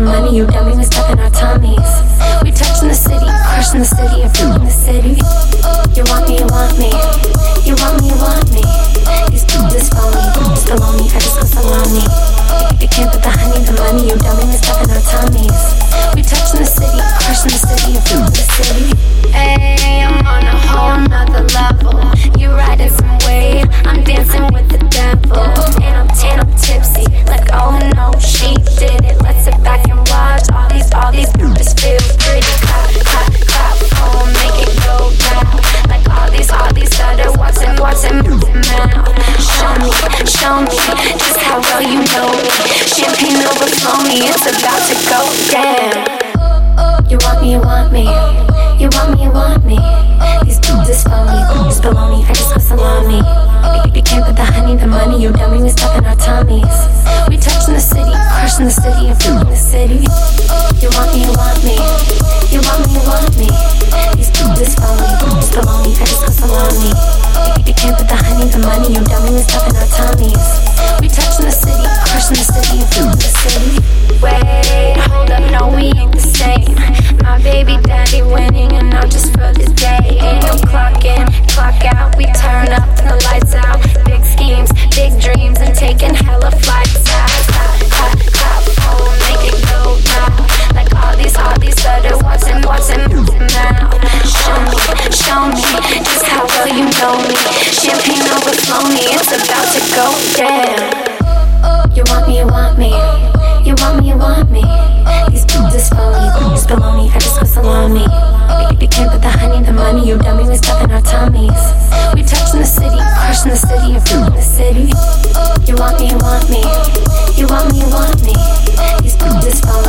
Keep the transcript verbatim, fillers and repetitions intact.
money, you dummy, we stuck in our tummies. We touching the city, crushing the city, and filling the city. You want me, you want me. You want me, you want me. These people just phony, just below me, I just go salami. You can't put the honey, the money, you dummy, we stuck in our tummies. We touching the city, crushing the city, and filling the city. Hey, I'm on a whole nother level. You riding some wave, I'm dancing with the devil. And I'm tan, I'm tipsy, like oh no, she did it. Let's sit back and watch all these, all these bitches feel pretty. Clap, clap, clap, oh, make it go down. Like all these, all these other Watson, Watson, mouth. Show me, show me, just how well you know me. Champagne overflow me, it's about to go down. You want me, you want me. You want me, you want me. These dudes is phony, it's baloney, I just go salami. You can't put the honey, the money, you dummy, we stuck in our tummies. We touching the city, crushing the city, and filling the city. You want me, you want me. You want me, you want me. These dudes is phony, it's baloney, I just go salami. You can't put the honey, the money, you dummy, we stuck in our tummies. We touching the city, crushing the city, and filling the city. Wait, hold up, no, we ain't the same. My baby daddy winning, and I'm just for the day. Ain't no clock in, clock out. We turn up and the lights out. Big schemes, big dreams, and taking hella flights out. Clap, clap, clap, oh, make it go down. Like all these, all these other Watson, Watson, mouth. Show me, show me, just how well you know me. Champagne overflow me, it's about to go down. You want me, you want me. You want me, you want me. These dudes is phony, it's baloney, I just go salami. You can't put the honey, the money, you dummy, we stuck in our tummies. We touching the city, crushing the city, and filling the city. You want me, you want me. You want me, you want me. These dudes is phony.